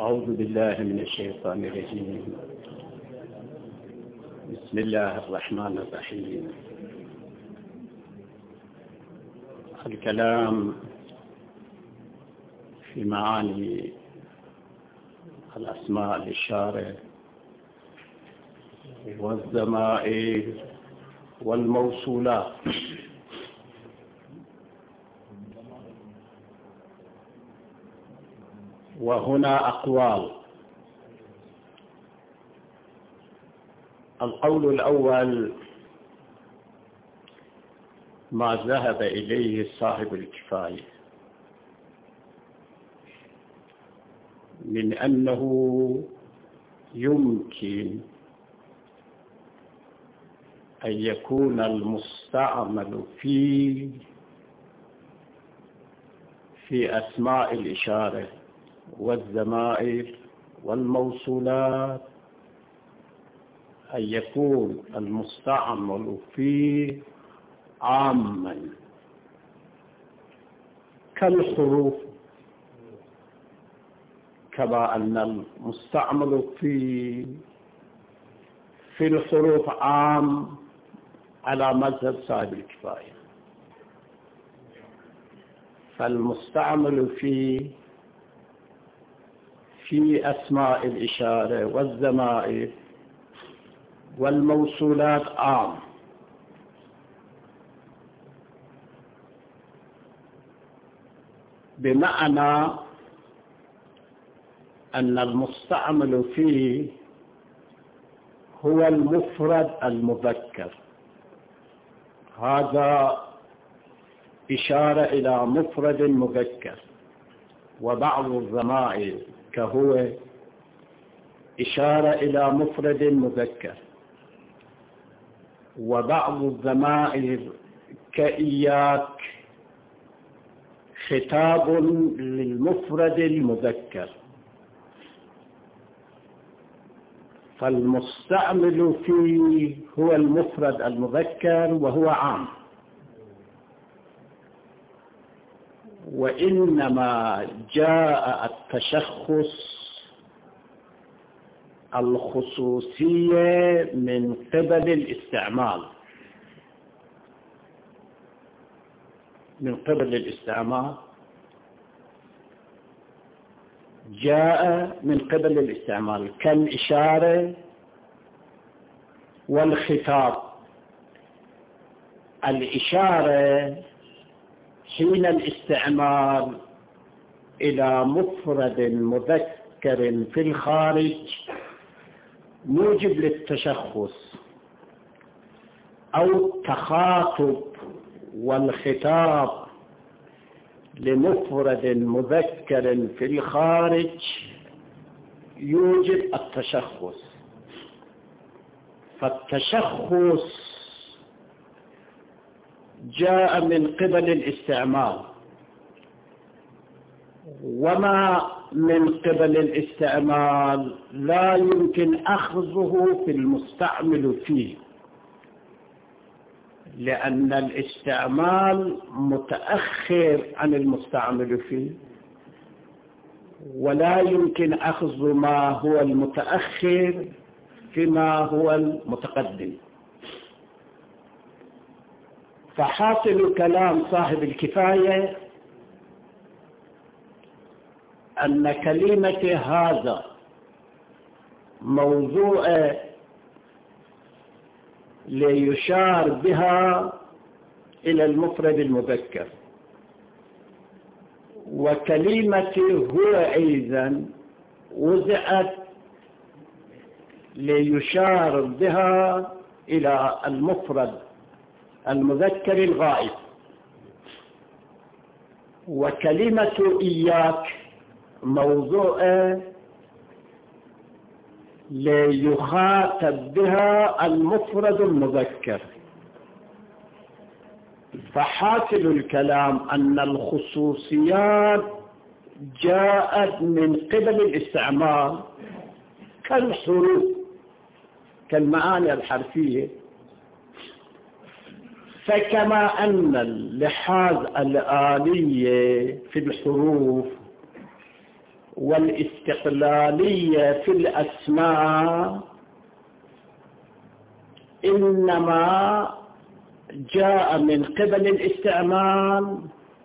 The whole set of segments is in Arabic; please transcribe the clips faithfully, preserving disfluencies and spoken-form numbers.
أعوذ بالله من الشيطان الرجيم. بسم الله الرحمن الرحيم. الكلام في معاني الأسماء الإشارة والضمائر والموصولات. وهنا أقوال. القول الأول ما ذهب إليه صاحب الكفاية من أنه يمكن أن يكون المستعمل في في أسماء الإشارة والضمائر والموصولات أن يكون المستعمل فيه عاما كالحروف، كما أن المستعمل في في الحروف عام على مذهب صاحب الكفاية. فالمستعمل في في أسماء الإشارة والضمائر والموصولات عام، بمعنى أن المستعمل فيه هو المفرد المذكر. هذا إشارة إلى مفرد مذكر. وبعض الضمائر كهو إشارة إلى مفرد مذكر. وبعض الضمائر كإياك خطاب للمفرد المذكر. فالمستعمل فيه هو المفرد المذكر وهو عام، وإنما جاء التشخص الخصوصية من قبل الاستعمال من قبل الاستعمال جاء من قبل الاستعمال كالإشارة والخطاب. الإشارة حين الاستعمال إلى مفرد مذكر في الخارج موجب للتشخص أو التخاطب، والخطاب لمفرد مذكر في الخارج يوجب التشخص. فالتشخص جاء من قبل الاستعمال، وما من قبل الاستعمال لا يمكن أخذه في المستعمل فيه، لأن الاستعمال متأخر عن المستعمل فيه، ولا يمكن أخذ ما هو المتأخر فيما هو المتقدم. فحاصل كلام صاحب الكفاية أن كلمة هذا موضوع ليشار بها إلى المفرد المذكر، وكلمة هو أيضا وضعت ليشار بها إلى المفرد المذكر الغائب، وكلمة إياك موضوع ليخاطب بها المفرد المذكر. فحاصل الكلام أن الخصوصيات جاءت من قبل الاستعمال كالحروف، كالمعاني الحرفية. فكما أن اللحاظ الآلية في الحروف والاستقلالية في الأسماء إنما جاء من قبل الاستعمال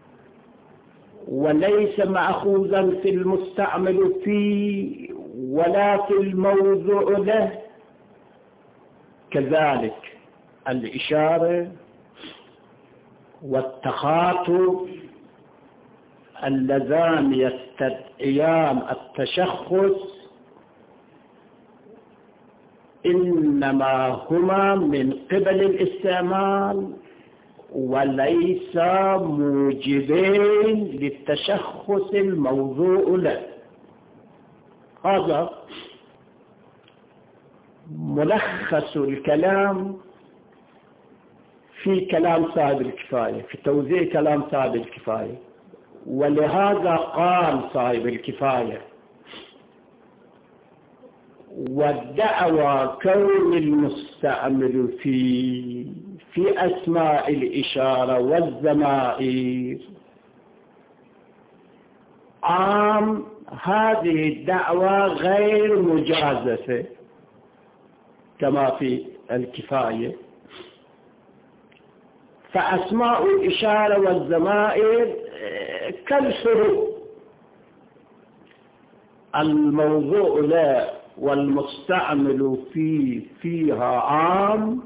وليس مأخوذا في المستعمل فيه ولا في الموضوع له. كذلك الإشارة والتخاطب اللذان يستدعيان التشخص إنما هما من قبل الاستعمال وليس موجبين للتشخص الموضوع له. هذا ملخص الكلام في كلام صاحب الكفاية، في توزيع كلام صاحب الكفاية. ولهذا قال صاحب الكفاية: والدعوى كون المستعمل في في أسماء الإشارة والضمائر عام، هذه الدعوى غير مجازفة كما في الكفاية. فأسماء الإشارة والضمائر كالحروف، الموضوع له والمستعمل في فيها عام،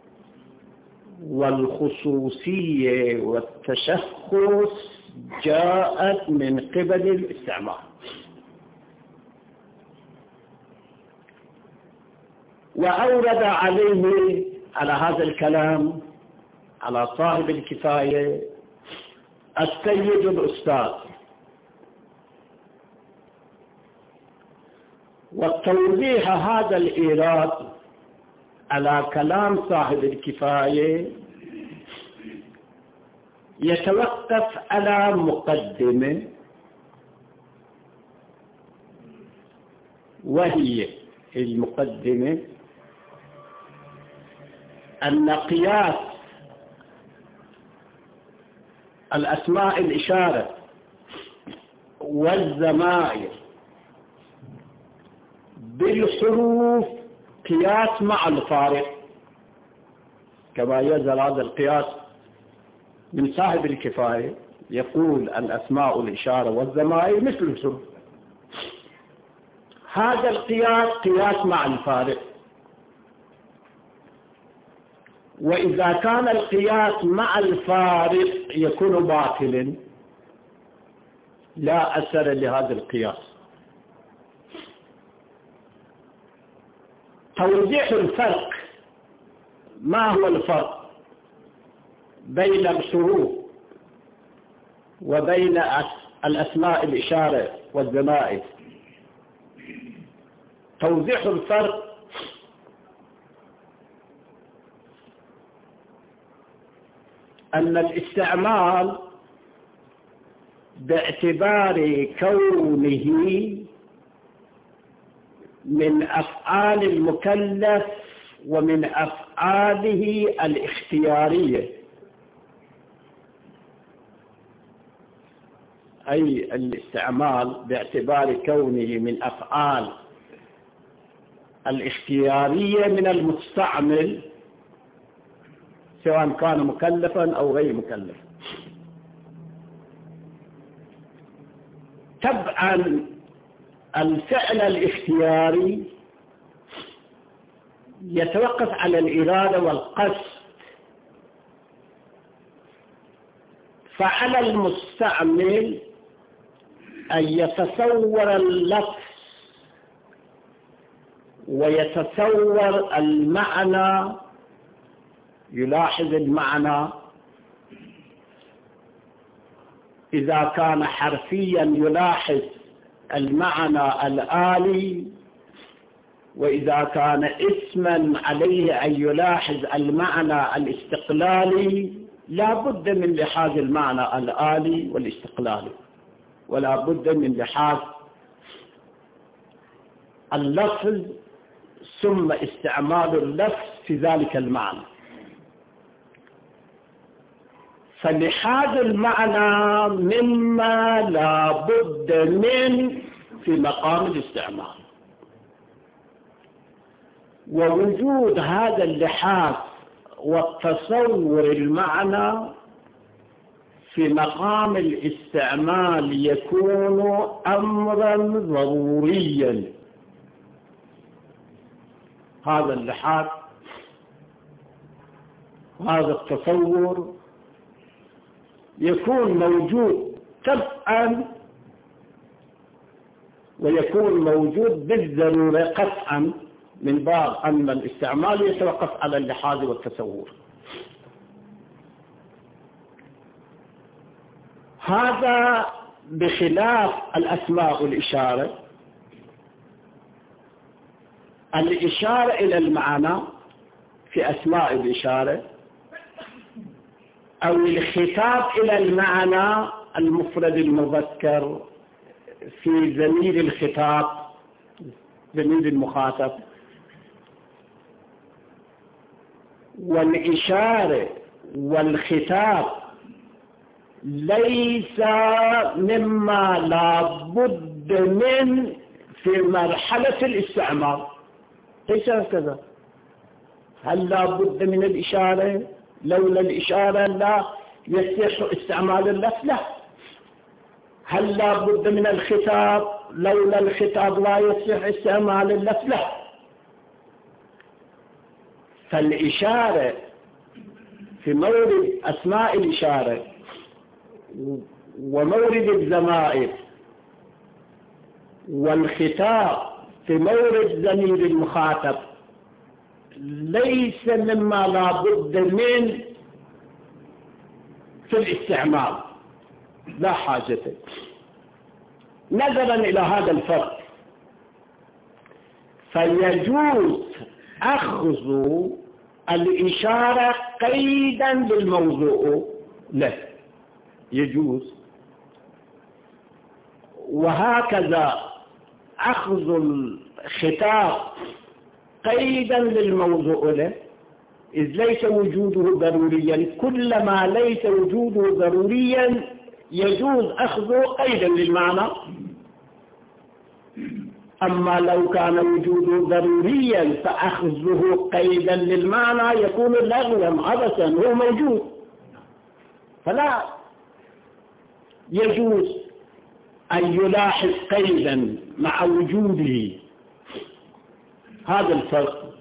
والخصوصية والتشخص جاءت من قبل الاستعمال. وأورد عليه على هذا الكلام على صاحب الكفاية السيد الأستاذ، وتوضيح هذا الإيراد على كلام صاحب الكفاية يتوقف على مقدمة، وهي المقدمة أن قياس الأسماء الإشارة والضمائر بالحروف قياس مع الفارق، كما يظهر هذا القياس من صاحب الكفاية، يقول الأسماء الإشارة والضمائر مثل الحروف. هذا القياس قياس مع الفارق، وإذا كان القياس مع الفارق يكون باطلا، لا أثر لهذا القياس. توضيح الفرق، ما هو الفرق بين الحروف وبين الأسماء الإشارة والضمائر؟ توضيح الفرق أن الاستعمال باعتبار كونه من أفعال المكلف ومن أفعاله الاختيارية، أي الاستعمال باعتبار كونه من أفعال الاختيارية من المستعمل سواء كان مكلفا أو غير مكلف. طبعا الفعل الاختياري يتوقف على الإرادة والقصد، فعلى المستعمل أن يتصور اللفظ ويتصور المعنى، يلاحظ المعنى، إذا كان حرفيا يلاحظ المعنى الآلي، وإذا كان اسما عليه أن يلاحظ المعنى الاستقلالي. لا بد من لحاظ المعنى الآلي والاستقلالي، ولا بد من لحاظ اللفظ ثم استعمال اللفظ في ذلك المعنى. فلحاظ المعنى مما لا بد من في مقام الاستعمال. ووجود هذا اللحاف والتصور المعنى في مقام الاستعمال يكون أمرا ضروريا. هذا اللحاف هذا التصور يكون موجود طبعا ويكون موجود بالضرورة قطعا، من باب أن الاستعمال يتوقف على اللحاظ والتصور. هذا بخلاف الأسماء والإشارة. الإشارة إلى المعنى في أسماء الإشارة، أو الخطاب إلى المعنى المفرد المذكر في ضمير الخطاب ضمير المخاطب، والإشارة والخطاب ليس مما لا بد من في مرحلة الاستعمال، ليس هكذا. هل لا بد من الإشارة؟ لولا الإشارة لا يصح استعمال اللفظ؟ لا. هل لا بد من الخطاب؟ لولا الخطاب لا يصح استعمال اللفظ؟ لا. فالإشارة في مورد أسماء الإشارة ومورد الضمائر، والخطاب في مورد ضمير المخاطب، ليس مما لا بد من في الاستعمال، لا حاجة. نظرا إلى هذا الفرق فيجوز أخذ الإشارة قيدا للموضوع له، يجوز. وهكذا أخذ الخطاب قيدا للموضوع له، إذ ليس وجوده ضروريا. كلما ليس وجوده ضروريا يجوز أخذه قيدا للمعنى. أما لو كان وجوده ضروريا فأخذه قيدا للمعنى يكون لغوا عبثا، هو موجود، فلا يجوز أن يلاحظ قيدا مع وجوده. هذا الفرق،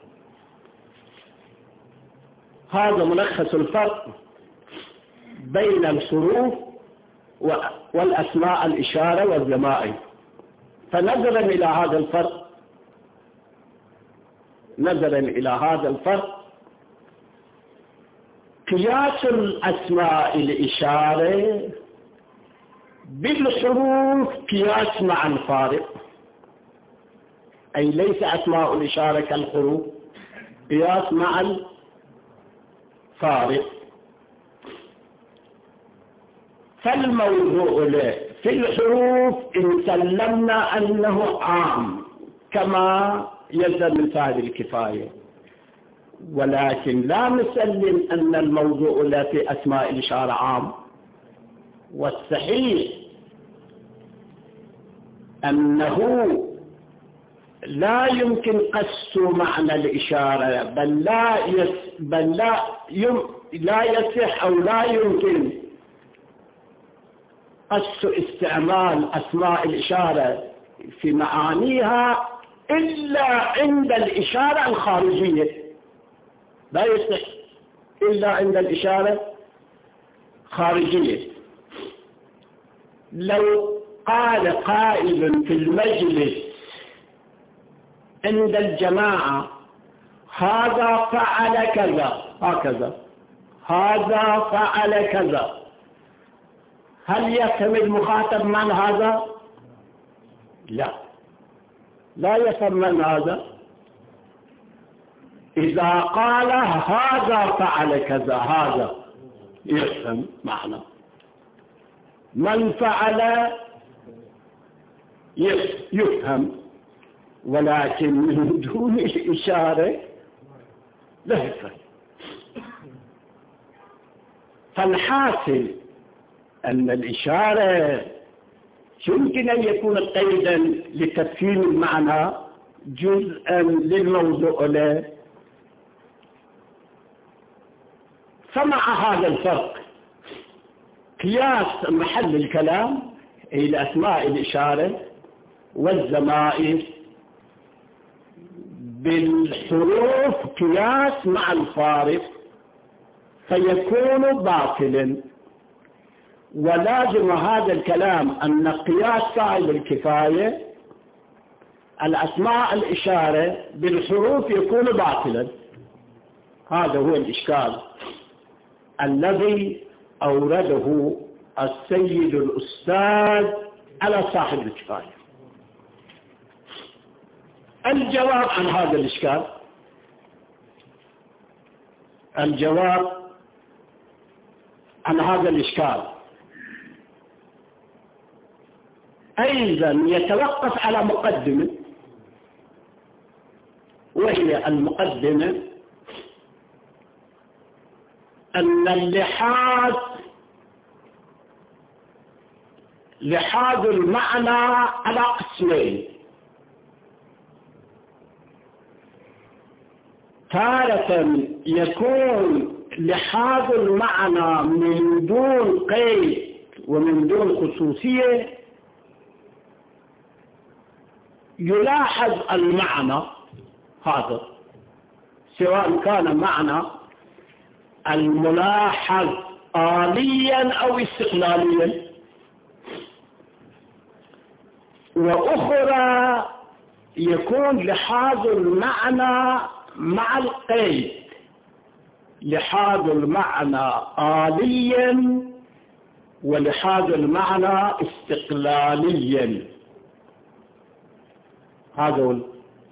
هذا ملخص الفرق بين الحروف والأسماء الإشارة والضمائر. فنظرا إلى هذا الفرق نظرا إلى هذا الفرق قياس الأسماء الإشارة بالحروف قياس مع الفارق، أي ليس أسماء الإشارة كالحروف، قياس مع الفارق. فالموضوع له في الحروف إن سلمنا أنه عام كما يلزم من فاعل الكفاية، ولكن لا نسلم أن الموضوع له في أسماء الإشارة عام. والصحيح أنه لا يمكن قص معنى الإشارة، بل لا يس بل لا يم لا يصح أو لا يمكن قص استعمال أسماء الإشارة في معانيها إلا عند الإشارة الخارجية، لا يصح إلا عند الإشارة خارجية. لو قال قائل في المجلس عند الجماعة هذا فعل كذا هكذا، هذا فعل كذا، هل يفهم المخاطب من هذا؟ لا، لا يفهم من هذا. إذا قال هذا فعل كذا هذا يفهم معنى، من فعل يفهم، ولكن من دون الإشارة لا يفهم. فالحاصل أن الإشارة يمكن أن يكون قيدا لتفهيم المعنى جزءا للموضوع له. فمع هذا الفرق قياس محل الكلام إلى أسماء الإشارة والزمائر بالحروف قياس مع الفارق فيكون باطلا. ولازم هذا الكلام أن قياس صاحب الكفاية الأسماء الإشارة بالحروف يكون باطلا. هذا هو الإشكال الذي أورده السيد الأستاذ على صاحب الكفاية. الجواب عن هذا الإشكال، الجواب عن هذا الإشكال أيضا يتوقف على مقدمة، وهي المقدمة أن اللحاظ لحاظ المعنى على قسمين: تارة يكون لحاظ المعنى من دون قيد ومن دون خصوصية، يلاحظ المعنى هذا سواء كان معنى الملاحظ آليا أو استقلاليا. وأخرى يكون لحاظ المعنى مع القيد، لحاظ المعنى آليا ولحاظ المعنى استقلاليا. هذا هو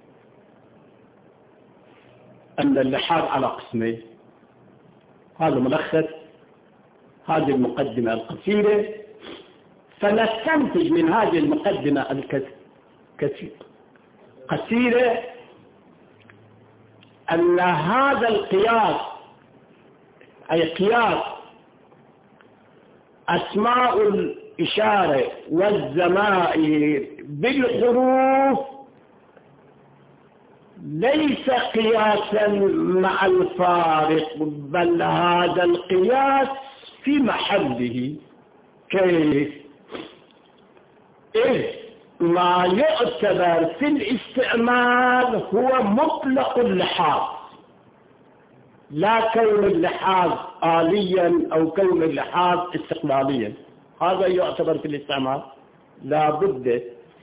أن اللحاظ على قسمين. هذا ملخص هذه المقدمة القصيرة. فنستنتج من هذه المقدمة القصيرة أن هذا القياس، أي قياس أسماء الإشارة والزمائر بالحروف، ليس قياسا مع الفارق، بل هذا القياس في محله. كيف؟ إذ ما يعتبر في الاستعمال هو مطلق اللحاظ، لا كون اللحاظ آليا أو كون اللحاظ استقلاليا. هذا يعتبر في الاستعمال. لا بد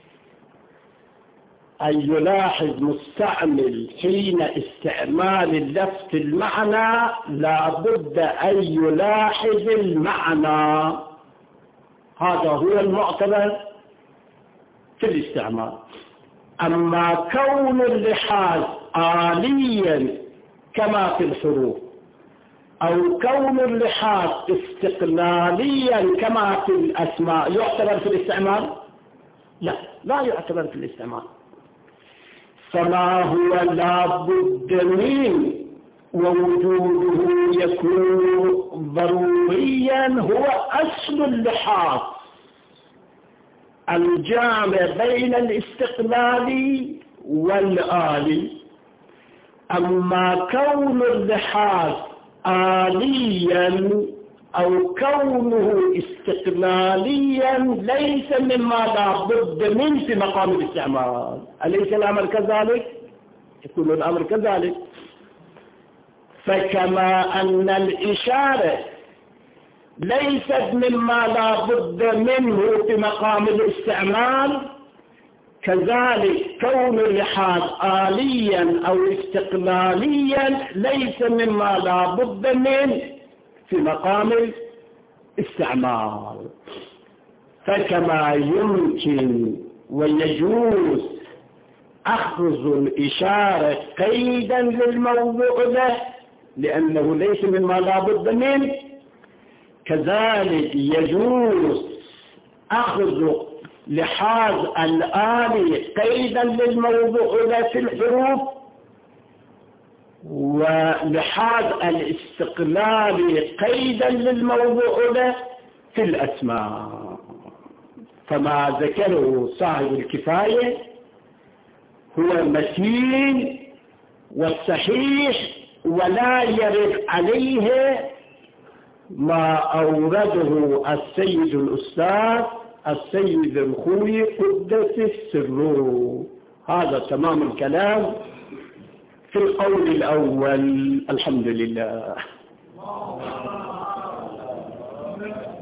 أن يلاحظ مستعمل حين استعمال اللفظ المعنى، لا بد أن يلاحظ المعنى. هذا هو المعتبر في الاستعمال. أما كون اللحاظ آليا كما في الحروف أو كون اللحاظ استقلاليا كما في الأسماء يعتبر في الاستعمال؟ لا، لا يعتبر في الاستعمال. فما هو لا بد من ووجوده يكون ضروريا هو أصل اللحاظ الجامع بين الاستقلالي والآلي. أما كون اللحاظ آليا أو كونه استقلاليا ليس مما لا بد من في مقام الاستعمال. أليس الأمر كذلك؟ يكون الأمر كذلك. فكما أن الإشارة ليست مما لا بد منه في مقام الاستعمال، كذلك كون اللحاظ آليا أو استقلاليا ليس مما لا بد منه في مقام الاستعمال. فكما يمكن ويجوز أخذ الإشارة قيدا للموضوع له لأنه ليس مما لا بد منه، كذلك يجوز أخذ لحاظ الآلي قيدا للموضوع له في الحروف، ولحاظ الاستقلال قيدا للموضوع له في الأسماء. فما ذكره صاحب الكفاية هو متين والصحيح، ولا يرد عليه ما أورده السيد الأستاذ السيد الخوي قدس السر. هذا تمام الكلام في القول الأول. الحمد لله.